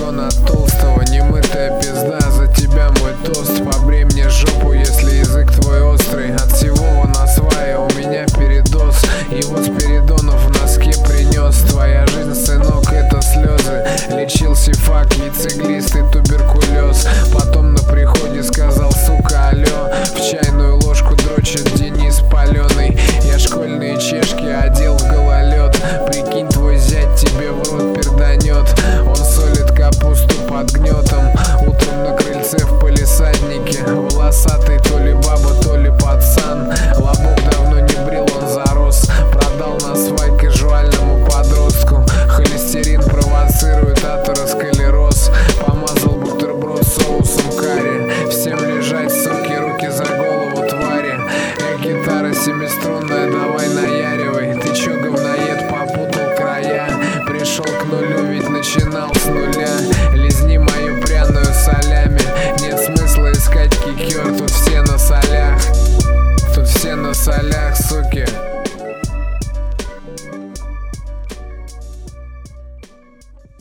разгон от толстого. Немытая пизда, за тебя мой тост. Побрей мне жопу, если язык твой острый. От всего он на свае, у меня передоз. Его Спиридонов в носке принес. Твоя жизнь, сынок, это слезы. Лечил сифак, яйцеглист и туберкулез. Потом на приходе сказал: сука, алло. В чайную ложку дрочит Денис паленый. Я школьные чешки одел в гололед. Прикинь, твой зять тебе в рот перданет. Он солит капусту под гнетом. Утром на крыльце в палисаднике. Волосатый то ли баба, то ли пацан. Лобок давно не брил, он зарос. Продал на свай кажуальному подростку. Холестерин провоцирует атеросклероз. Помазал бутерброд соусом карри. Всем лежать, суки, руки за голову, твари. Гитара семиструнная, давай наяривай. Ты чё, говноед, попутал края? Пришел к нулю, ведь начинал с нуля. Лизни мою пряную солями.